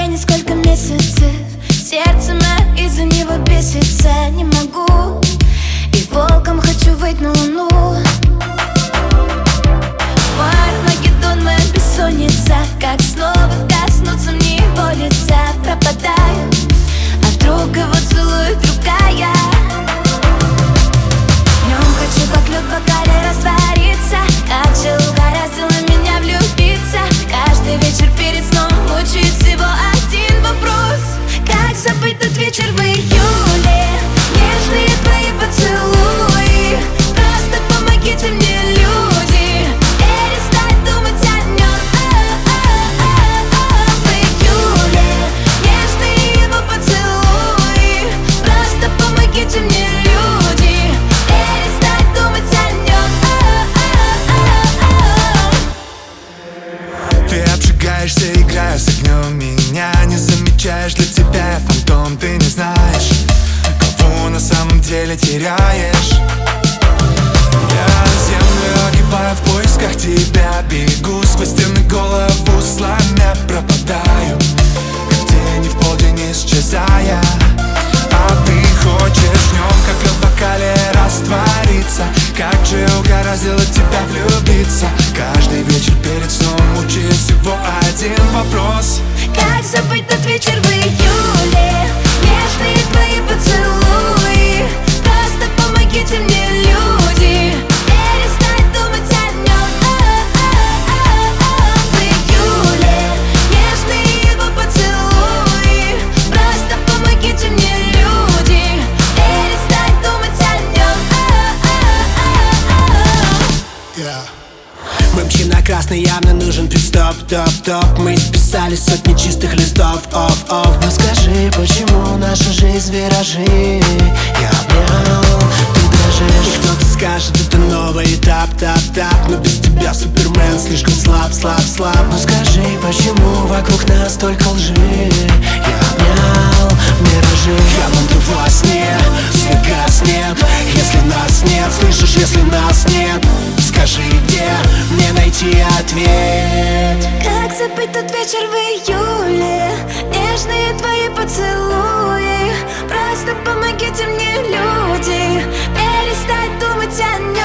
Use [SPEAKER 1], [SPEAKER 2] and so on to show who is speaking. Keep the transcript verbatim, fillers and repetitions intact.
[SPEAKER 1] несколько месяцев. Сердце мое из-за него бесится. Не могу, и волком хочу выйти на луну. Мой Армагеддон, моя бессонница. Как снова коснуться мне его лица. Пропадаю, а вдруг его целует другая. Днем хочу как лед в бокале раствориться. Как же угораздило меня влюбиться. Каждый вечер перед сном мучает всего один вопрос: как забыть тот вечер в июле? Нежные твои поцелуи. Просто помогите мне, люди, перестать думать о нем. В июле нежные его поцелуи. Просто помогите мне, люди, перестать думать о нем.
[SPEAKER 2] Ты обжигаешься, играя с огнем. Меня не замечаешь, для тебя я фантом. Ты не знаешь, кого на самом деле теряешь. Я землю огибаю в поисках тебя. Бегу сквозь стены, голову сломя. Пропадаю, как тени в полдень исчезая. А ты хочешь в нем, как лед в бокале, раствориться. Как же угораздило тебя влюбиться. Каждый вечер перед сном мучает всего один вопрос:
[SPEAKER 1] как забыть тот вечер в июле? Нежные твои поцелуи. Просто помогите мне, люди, перестать думать о нем. В июле нежные его поцелуи. Просто помогите мне, люди, перестать думать о нем.
[SPEAKER 3] Yeah. Мы мчим на красный, явно нужен пит-стоп, топ-топ. Мы списали сотни чистых листов, оф-оф. Но скажи, почему наша жизнь виражи? Я обнял, ты дрожишь. И кто-то скажет, это новый этап, тап-тап. Но без тебя Супермен слишком слаб, слаб, слаб. Но скажи, почему вокруг нас столько лжи? Я обнял миражи. Я буду во сне, свет гаснет. Если нас нет, слышишь, если нас нет, скажи, где мне найти ответ?
[SPEAKER 1] Как забыть тот вечер в июле? Нежные твои поцелуи. Просто помогите мне, люди, перестать думать о нем.